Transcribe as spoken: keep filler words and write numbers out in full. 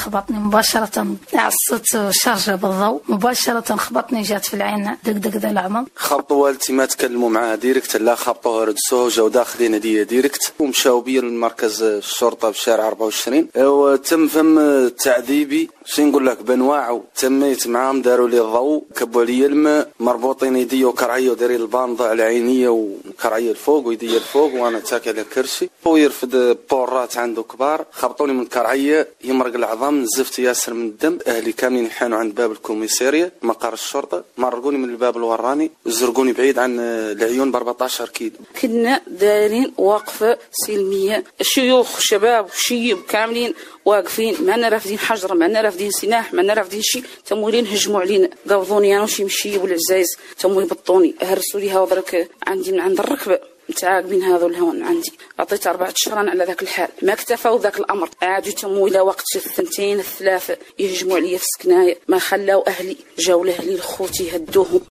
خبطني مباشرة، عصت شارجة بالضوء مباشرة، خبطني جات في العين دق دق العظم. خبطوا والدتي ما تكلموا معاها ديريكت، لا خبطوها ردسوها جاو داخلين هديه ديريكت ومشاو بيا لمركز الشرطه بشارع أربعة وعشرين، وتم فم تعذيبي شي نقول لك بانواع. تميت معاهم داروا لي الضوء، كبوا عليا الماء، مربوطين يدي وكرعيه ودايرين البانضه على عينيا وكرعيه الفوق ويدي الفوق وانا تاكل على الكرسي، ويرفد بورات عنده كبار، خبطوني من كرعيه يمرق العظام، نزفت ياسر من الدم. اهلي كاملين يحانوا عند باب الكوميساريه مقر الشرطه، مرقوني من الباب الوراني وزرقوني بعيد عن العيون ب أربعطاش كيلو. كنا دايرين وقفه سلميه، الشيوخ الشباب والشيب كاملين واقفين، معنا رافدين حجر، معنا رافدين سلاح، معنا رافدين شي، تمويلين هجموا علينا، قبضوني انا وشي مشي والعزايز، تموي بطوني هرسوا لي هاو درك عندي من عند الركبه متعاقبين هذو الهون عندي. عطيت أربعة شهران على ذاك الحال، ما اكتفوا ذاك الأمر، عادوا تموا إلى وقت الثنتين الثلاثة يهجموا عليا في سكناية، ما خلاو أهلي، جاو لأهلي لخوتي هدوهم.